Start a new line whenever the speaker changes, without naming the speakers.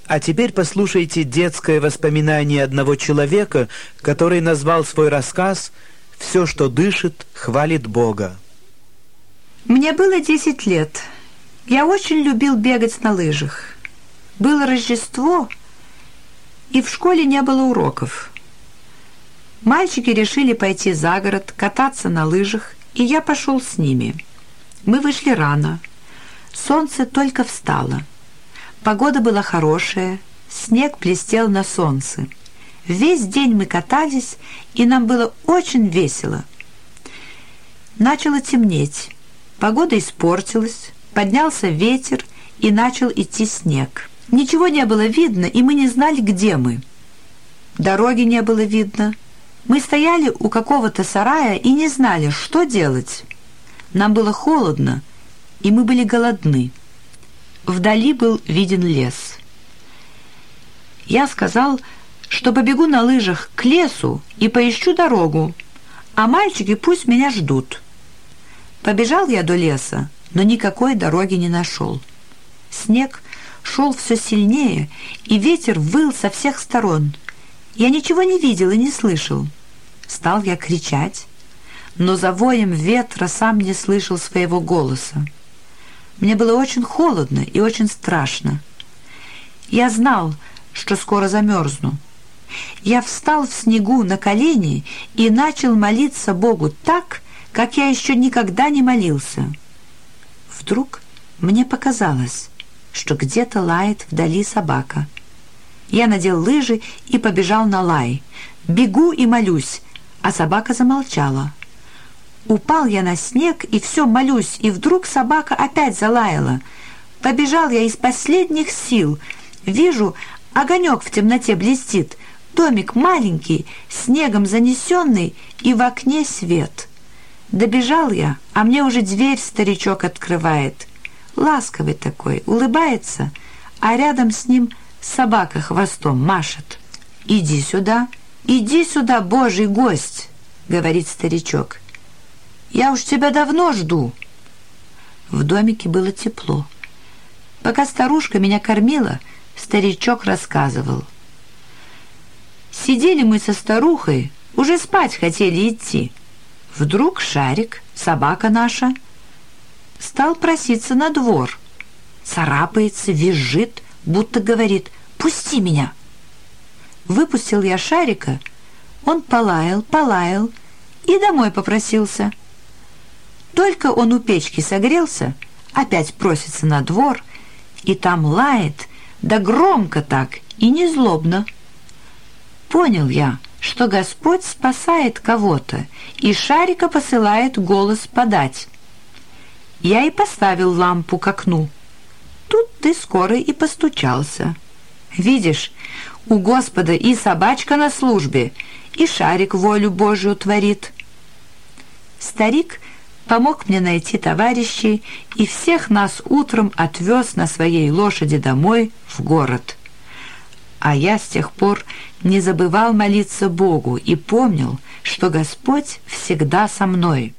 А теперь послушайте детское воспоминание одного человека, который назвал свой рассказ «Все, что дышит, хвалит Бога».
Мне было 10 лет. Я очень любил бегать на лыжах. Было Рождество, и в школе не было уроков. Мальчики решили пойти за город, кататься на лыжах, и я пошел с ними. Мы вышли рано. Солнце только встало. Погода была хорошая, снег блестел на солнце. Весь день мы катались, и нам было очень весело. Начало темнеть. Погода испортилась, поднялся ветер, и начал идти снег. Ничего не было видно, и мы не знали, где мы. Дороги не было видно. Мы стояли у какого-то сарая и не знали, что делать. Нам было холодно, и мы были голодны. Вдали был виден лес. Я сказал, что побегу на лыжах к лесу и поищу дорогу, а мальчики пусть меня ждут. Побежал я до леса, но никакой дороги не нашел. Снег шел все сильнее, и ветер выл со всех сторон. Я ничего не видел и не слышал. Стал я кричать, но за воем ветра сам не слышал своего голоса. Мне было очень холодно и очень страшно. Я знал, что скоро замерзну. Я встал в снегу на колени и начал молиться Богу так, как я еще никогда не молился. Вдруг мне показалось, что где-то лает вдали собака. Я надел лыжи и побежал на лай. Бегу и молюсь, а собака замолчала. Упал я на снег и все молюсь, и вдруг собака опять залаяла. Побежал я из последних сил. Вижу, огонек в темноте блестит. Домик маленький, снегом занесенный, и в окне свет. Добежал я, а мне уже дверь старичок открывает. Ласковый такой, улыбается, а рядом с ним собака хвостом машет. иди сюда, Божий гость», — говорит старичок. «Я уж тебя давно жду». В домике было тепло. Пока старушка меня кормила, старичок рассказывал. Сидели мы со старухой, уже спать хотели идти. Вдруг Шарик, собака наша, стал проситься на двор. Царапается, визжит, будто говорит: «Пусти меня!» Выпустил я Шарика, он полаял и домой попросился. Только он у печки согрелся, опять просится на двор, и там лает, да громко так и не злобно. Понял я, что Господь спасает кого-то, и Шарика посылает голос подать. Я и поставил лампу к окну. Тут ты скоро и постучался. Видишь, у Господа и собачка на службе, и Шарик волю Божию творит. Старик помог мне найти товарищей и всех нас утром отвез на своей лошади домой в город. А я с тех пор не забывал молиться Богу и помнил, что Господь всегда со мной.